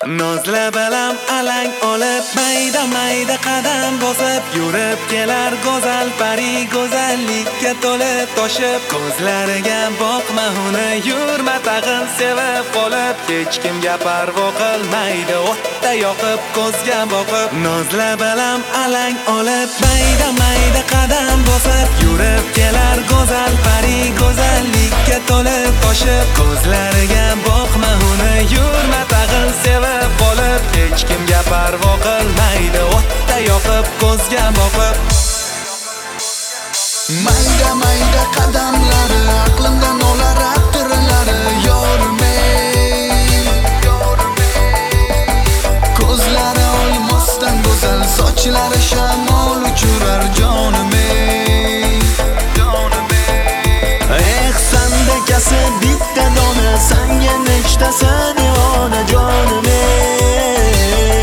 Nozla balam alang olib, mayda qadam bosib, yurib kelar go'zal pari, go'zallikka to'lib toshib, ko'zlariga boqma uni, yurma tag'in sevib qolib, hech kimga parvo qilmaydi, o'tda yoqib ko'zga boqib. Nozla balam alang olib, mayda qadam bosib, yurib kelar go'zal pari, go'zallikka to'lib toshib, ko'zlariga boqma uni, yurma tag'in sevib qolib, hech kimga parvo qilmaydi, o'tda yoqib ko'zga boqib. Mayda qadamlari, aqlimdan olar atirlari, yormay ko'zlari olmosdan go'zal, sochlari shamol uchurar jonimey. Ehsanda kasib bitta dona, sanga nechtasan ona jonimey.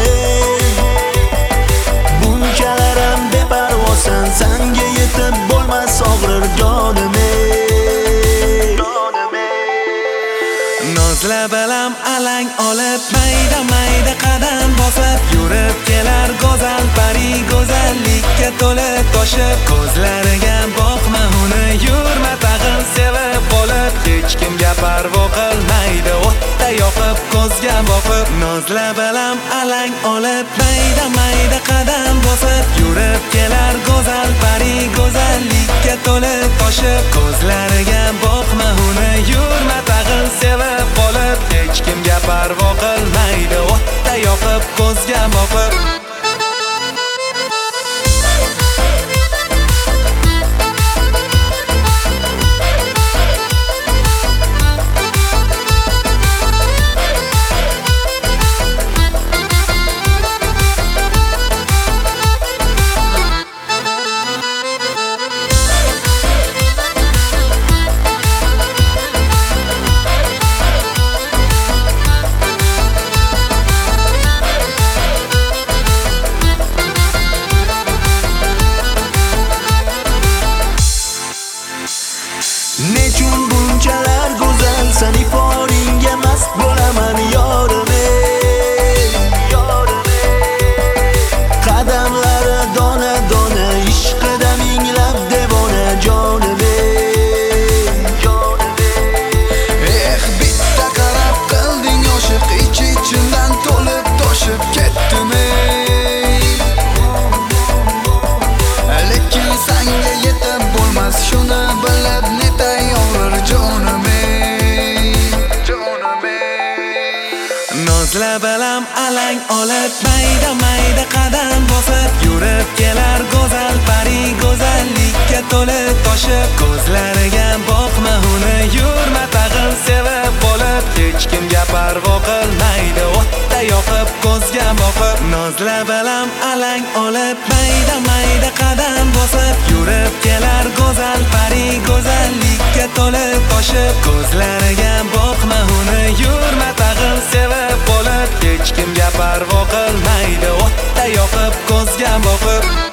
Bunchalaram beparvosan, sanga yetib bo'lmas og'rir jonimey. Nozla balam alang olib, mayda qadam bosib, yurib kelar go'zal pari, go'zallikka to'lib toshib, ko'zlariga boqma uni, yurma tag'in sevib qolib, hech kimga parvo qilmaydi, o'tda yoqib ko'zga boqib. Nozla balam alang olib, mayda qadam bosib, yurib kelar go'zal pari, go'zallikka to'lib toshib, ko'zlariga boqma uni, yurma tag'in sevib qolib, hech kimga parvo qilmaydi, o'tda yoqib ko'zga boqib. Nechun bunchalar go'zal, sen iforingga mast bo'laman yorimey. Qadamlari dona ishqida minglab devona jonimey. Bitta qarab qilding oshiq, ichimdan to'lib toshib ketdim ey. Lekin senga yetib bo'lmas, shuni bilib Nozla balam alang olib, mayda qadam bosib, yurib kelar go'zal pari, go'zallikka to'lib toshib, ko'zlariga boqma uni, yurma tag'in sevib qolib, hech kimga parvo qilmaydi, o'tda yoqib ko'zga boqib. Nozla balam alang olib, mayda qadam bosib, yurib kelar go'zal pari, go'zallikka to'lib toshib, ko'zlariga boqma uni, yurma tag'in sevib qolib, hech kimga parvo qilmaydi, o'tda yoqib ko'zga boqib.